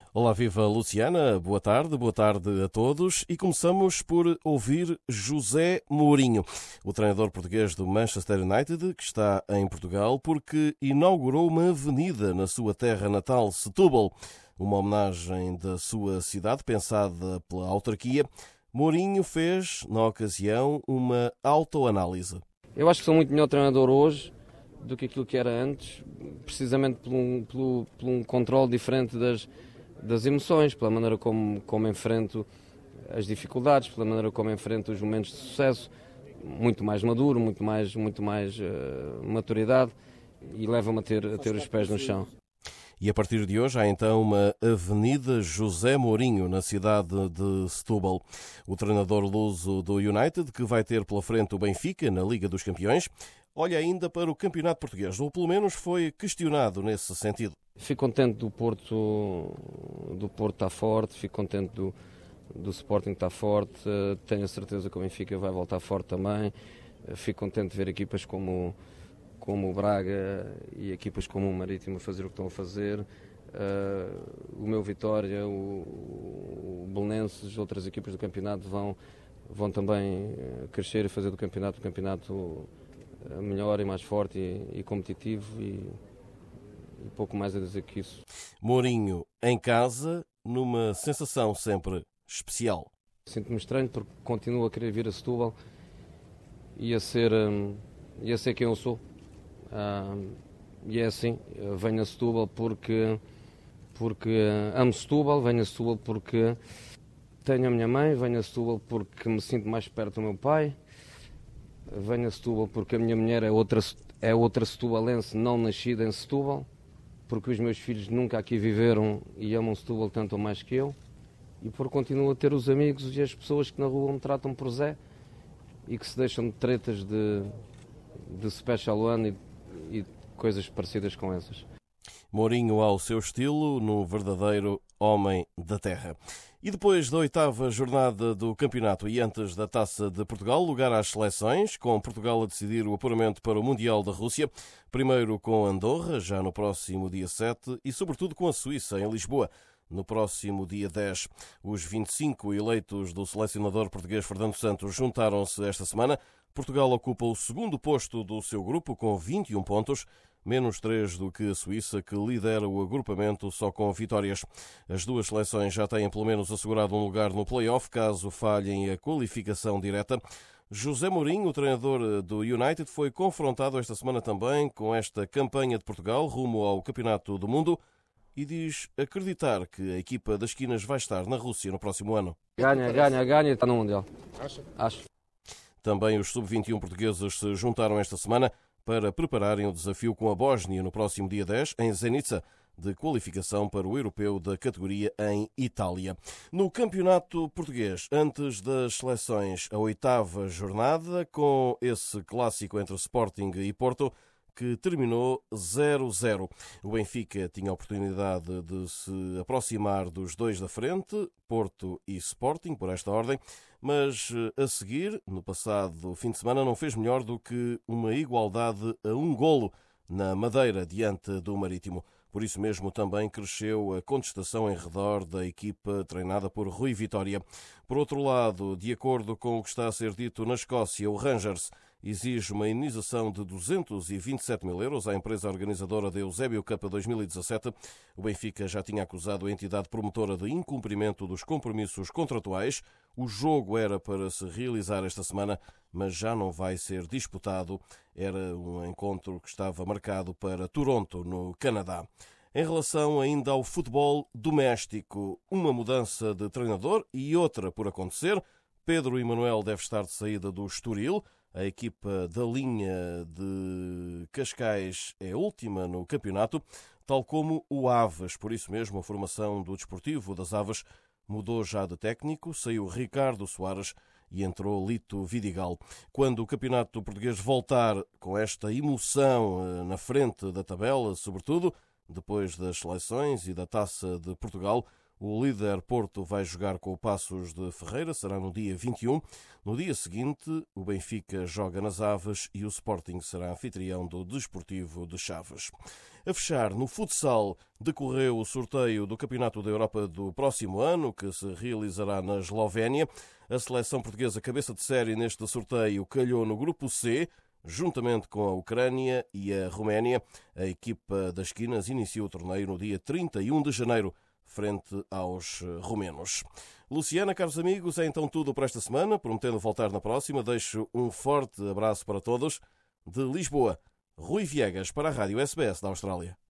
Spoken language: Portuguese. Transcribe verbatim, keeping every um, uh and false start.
Olá, viva Luciana, boa tarde, boa tarde a todos e começamos por ouvir José Mourinho, o treinador português do Manchester United, que está em Portugal porque inaugurou uma avenida na sua terra natal, Setúbal, uma homenagem da sua cidade pensada pela autarquia. Mourinho fez, na ocasião, uma autoanálise. Eu acho que sou muito melhor treinador hoje do que aquilo que era antes, precisamente por um, por, por um controle diferente das das emoções, pela maneira como, como enfrento as dificuldades, pela maneira como enfrento os momentos de sucesso, muito mais maduro, muito mais, muito mais uh, maturidade e leva-me a ter, a ter os pés no chão. E a partir de hoje há então uma Avenida José Mourinho na cidade de Setúbal. O treinador luso do United, que vai ter pela frente o Benfica na Liga dos Campeões, olha ainda para o Campeonato Português, ou pelo menos foi questionado nesse sentido. Fico contente do Porto, do Porto estar forte, fico contente do, do Sporting estar forte, tenho a certeza que o Benfica vai voltar forte também, fico contente de ver equipas como, como o Braga e equipas como o Marítimo fazer o que estão a fazer, uh, o meu Vitória, o, o Belenenses, outras equipas do campeonato vão, vão também crescer e fazer do campeonato um campeonato melhor e mais forte e, e competitivo e, e pouco mais a dizer que isso. Mourinho em casa, numa sensação sempre especial. Sinto-me estranho porque continuo a querer vir a Setúbal e a ser, um, e a ser quem eu sou. Um, e é assim, venho a Setúbal porque, porque amo Setúbal, venho a Setúbal porque tenho a minha mãe, venho a Setúbal porque me sinto mais perto do meu pai, venho a Setúbal porque a minha mulher é outra, é outra setubalense não nascida em Setúbal, porque os meus filhos nunca aqui viveram e amam Setúbal tanto ou mais que eu, e porque continuo a ter os amigos e as pessoas que na rua me tratam por Zé e que se deixam de tretas de, de Special One e, e coisas parecidas com essas. Mourinho ao seu estilo, no verdadeiro homem da terra. E depois da oitava jornada do campeonato e antes da Taça de Portugal, lugar às seleções, com Portugal a decidir o apuramento para o Mundial da Rússia, primeiro com Andorra, já no próximo dia sete, e sobretudo com a Suíça, em Lisboa, no próximo dia dez. Os vinte e cinco eleitos do selecionador português Fernando Santos juntaram-se esta semana. Portugal ocupa o segundo posto do seu grupo com vinte e um pontos, menos três do que a Suíça, que lidera o agrupamento só com vitórias. As duas seleções já têm pelo menos assegurado um lugar no play-off, caso falhem a qualificação direta. José Mourinho, o treinador do United, foi confrontado esta semana também com esta campanha de Portugal rumo ao Campeonato do Mundo e diz acreditar que a equipa das esquinas vai estar na Rússia no próximo ano. Ganha, ganha, ganha e está no Mundial. Acha? Acho. Também os sub vinte e um portugueses se juntaram esta semana para prepararem o desafio com a Bósnia no próximo dia dez, em Zenica, de qualificação para o europeu da categoria em Itália. No campeonato português, antes das seleções, a oitava jornada, com esse clássico entre Sporting e Porto, que terminou zero a zero. O Benfica tinha a oportunidade de se aproximar dos dois da frente, Porto e Sporting, por esta ordem, mas a seguir, no passado fim de semana, não fez melhor do que uma igualdade a um golo na Madeira, diante do Marítimo. Por isso mesmo também cresceu a contestação em redor da equipa treinada por Rui Vitória. Por outro lado, de acordo com o que está a ser dito na Escócia, o Rangers exige uma indenização de duzentos e vinte e sete mil euros à empresa organizadora da Eusébio Cup dois mil e dezassete. O Benfica já tinha acusado a entidade promotora de incumprimento dos compromissos contratuais. O jogo era para se realizar esta semana, mas já não vai ser disputado. Era um encontro que estava marcado para Toronto, no Canadá. Em relação ainda ao futebol doméstico, uma mudança de treinador e outra por acontecer. Pedro Emanuel deve estar de saída do Estoril. A equipa da linha de Cascais é última no campeonato, tal como o Aves. Por isso mesmo, a formação do Desportivo das Aves mudou já de técnico. Saiu Ricardo Soares e entrou Lito Vidigal. Quando o campeonato português voltar com esta emoção na frente da tabela, sobretudo depois das seleções e da Taça de Portugal, O líder Porto vai jogar com o Passos de Ferreira, será no dia vinte e um. No dia seguinte, o Benfica joga nas Aves e o Sporting será anfitrião do Desportivo de Chaves. A fechar, no futsal, decorreu o sorteio do Campeonato da Europa do próximo ano, que se realizará na Eslovénia. A seleção portuguesa cabeça de série neste sorteio calhou no grupo C, juntamente com a Ucrânia e a Roménia. A equipa das Quinas iniciou o torneio no dia trinta e um de janeiro, frente aos romenos. Luciana, caros amigos, é então tudo por esta semana. Prometendo voltar na próxima, deixo um forte abraço para todos. De Lisboa, Rui Viegas para a Rádio S B S da Austrália.